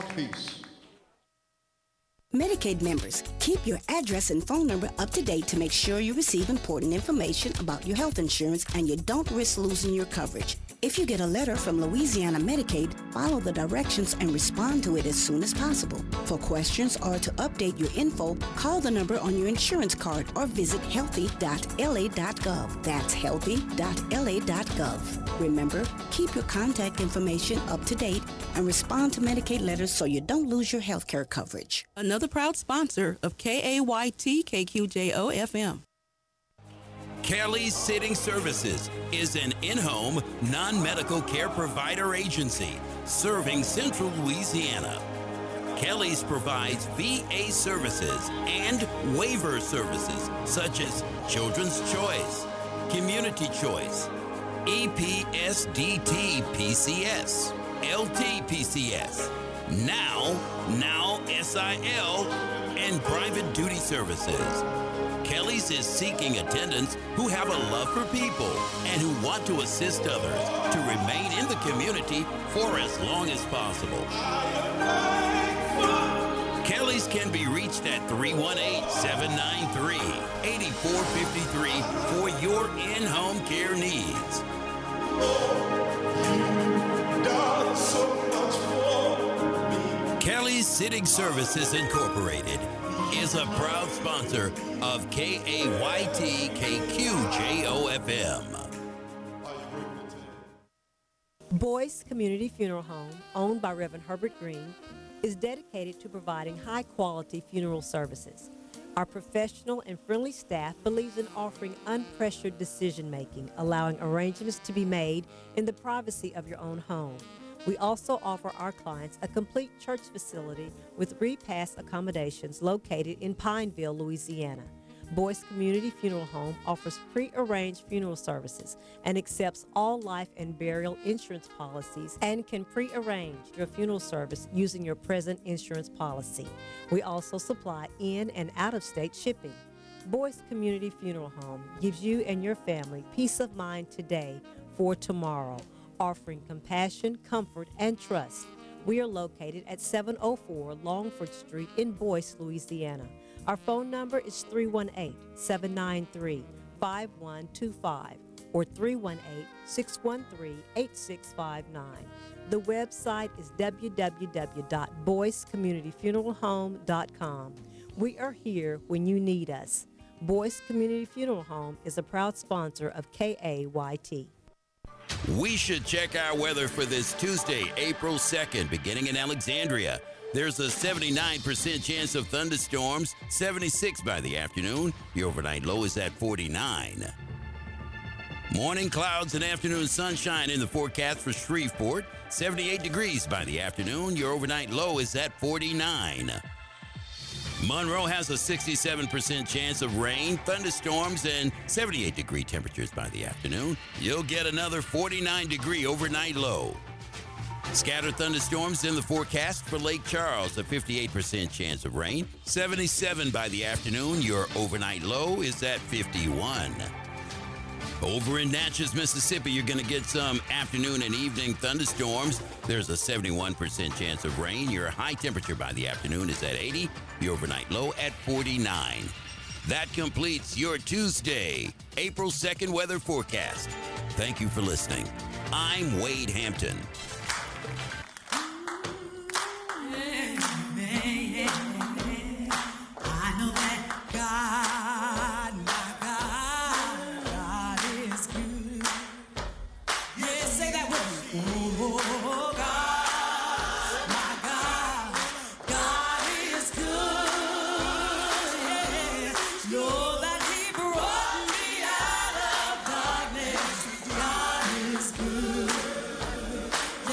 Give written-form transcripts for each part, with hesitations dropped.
Peace. Medicaid members, keep your address and phone number up to date to make sure you receive important information about your health insurance and you don't risk losing your coverage. If you get a letter from Louisiana Medicaid, follow the directions and respond to it as soon as possible. For questions or to update your info, call the number on your insurance card or visit healthy.la.gov. That's healthy.la.gov. Remember, keep your contact information up to date and respond to Medicaid letters so you don't lose your health care coverage. Another proud sponsor of KAYT KQJO FM. Kelly's Sitting Services is an in-home, non-medical care provider agency serving Central Louisiana. Kelly's provides VA services and waiver services such as Children's Choice, Community Choice, EPSDT PCS, LT-PCS, Now SIL, and private duty services. Kelly's is seeking attendants who have a love for people and who want to assist others to remain in the community for as long as possible. Kelly's can be reached at 318-793-8453 for your in-home care needs. Kelly's Sitting Services Incorporated is a proud sponsor of KAYT KQJO FM. Boyce Community Funeral Home, owned by Reverend Herbert Green, is dedicated to providing high-quality funeral services. Our professional and friendly staff believes in offering unpressured decision-making, allowing arrangements to be made in the privacy of your own home. We also offer our clients a complete church facility with repast accommodations located in Pineville, Louisiana. Boyce Community Funeral Home offers pre-arranged funeral services and accepts all life and burial insurance policies and can pre-arrange your funeral service using your present insurance policy. We also supply in- and out-of-state shipping. Boyce Community Funeral Home gives you and your family peace of mind today for tomorrow, offering compassion, comfort, and trust. We are located at 704 Longford Street in Boyce, Louisiana. Our phone number is 318-793-5125 or 318-613-8659. The website is www.boycecommunityfuneralhome.com. We are here when you need us. Boyce Community Funeral Home is a proud sponsor of KAYT. We should check our weather for this Tuesday, April 2nd, beginning in Alexandria. There's a 79% chance of thunderstorms, 76 by the afternoon. Your overnight low is at 49. Morning clouds and afternoon sunshine in the forecast for Shreveport, 78 degrees by the afternoon. Your overnight low is at 49. Monroe has a 67% chance of rain, thunderstorms, and 78-degree temperatures by the afternoon. You'll get another 49-degree overnight low. Scattered thunderstorms in the forecast for Lake Charles, a 58% chance of rain, 77 by the afternoon. Your overnight low is at 51. Over in Natchez, Mississippi, you're going to get some afternoon and evening thunderstorms. There's a 71% chance of rain. Your high temperature by the afternoon is at 80. Your overnight low at 49. That completes your Tuesday, April 2nd weather forecast. Thank you for listening. I'm Wade Hampton. I know that God, my God is good. Yeah, say that with me. Oh, God, my God is good. Yeah, know that He brought me out of darkness. God is good.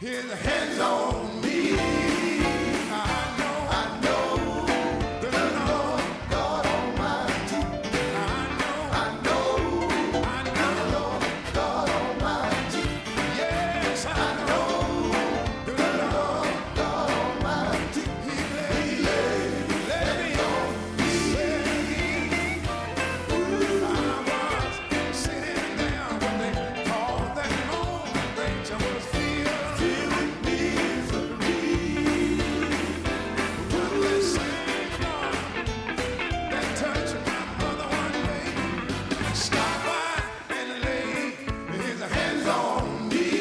His hands on me. I know the Lord God Almighty. I know the Lord God Almighty. Yes, I know the Lord God Almighty. He let me on. I was sitting there when they called that moon. Rachel was filled with misery. When they sang, Lord, that touched my mother one day, stopped by and laid his hands on me.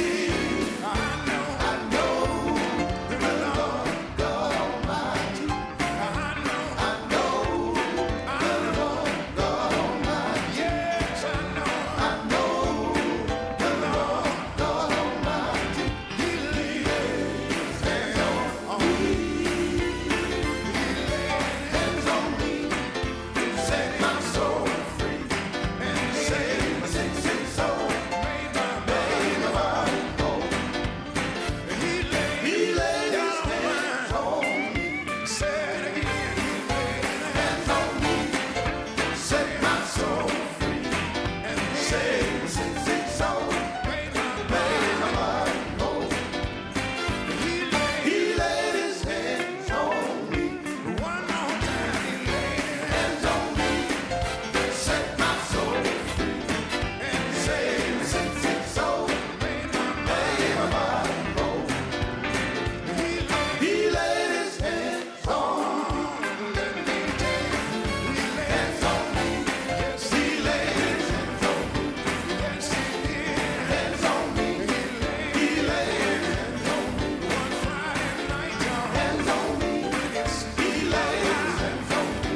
I know the Lord God Almighty. I know the Lord God Almighty. Yes, I know the Lord God Almighty. He laid his hands on me. He laid hands on me and set my soul free and saved my sick soul, made my heart whole. He laid his hands on me. Say it again. He laid his hands on me, set my soul free and saved my sick soul, made my heart whole. He laid his hands on me. One more time. He laid his hands on me, set my soul free and saved my sick soul, made my heart whole. He laid his hands on me. Let me tell you, he laid hands on me. Yes, he laid his hands on me. Yes, he did. Hands on me. He laid hands on me. One Friday night, y'all. Hands on me. Yes, he laid his hands on me.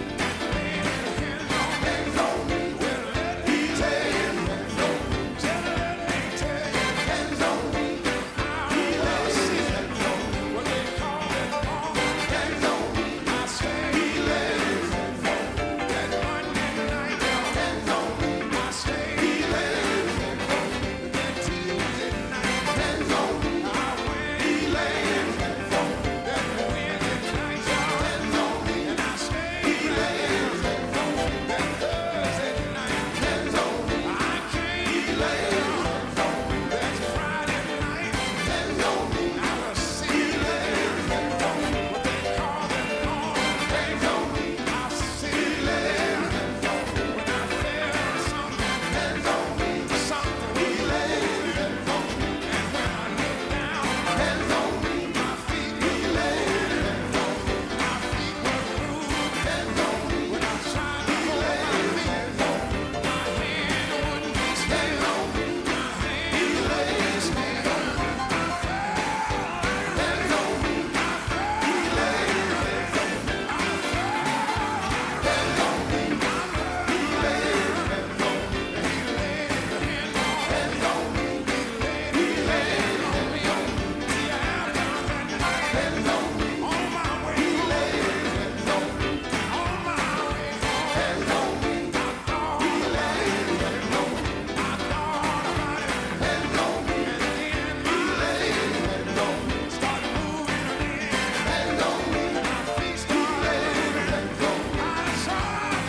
Hands on me. Well, let me tell you, hands on me. Let me tell you, hands on me. He laid his hands on me. What they call it, hands on me. I say he laid his hands on me. That Monday night, y'all. Hands on me. I say he laid his hands on me. That Tuesday night, hands on me. I went, he laid his hands on me. That Wednesday night, y'all. Hands on me. And I stayed, he laid his hands on me. That Thursday night, hands on me. I came, he laid his hands on me. That Friday night, hands on me. I was sick, he laid his hands on me. What they call it, hands on me. I see, he laid his hands on me. When I felt something, hands on me. Something, he laid his hands on me. And when I looked down, hands on me. My feet, he laid his hands on me. My feet were bruised, hands on me. When I tried to hold my hands on me. My hand wouldn't be still. My hand, he laid his hands on me. I felt hands on me. I felt he laid his hands on me. I felt hands on me. He laid his hands on me. He laid his hands on me. He laid his hands on me. See, I had done that night. Hands on me. On my way. He laid his hands on me. On my way. Hands on me. I thought he laid his hands on me. I thought about it. Hands on me. And then he laid his hands on me. Started moving again. Hands on me. My feet started moving. Hands on me. I saw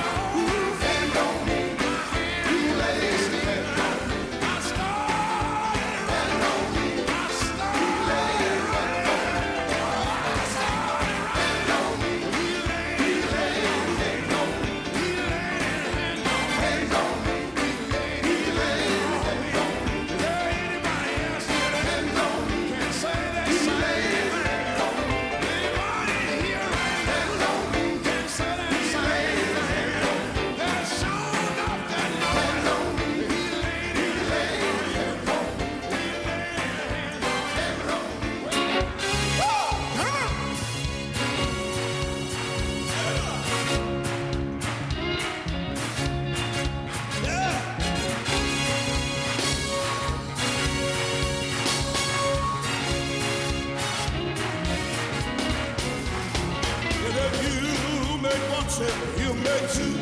hands on me. He laid his hands on me. I started hands on me. I started he laid his hands on me. I started hands on me. He laid his hands on me. He laid his hands on me. He laid his hands on me. Is there anybody else with hands on me? Can say that he laid his hands on me. Anybody here hands on me? Can say that he laid his hands on me. There's sure enough that hands on me. He laid his hands on me. He laid his hands on me. Woo! Come on! If you make one trip, you make two.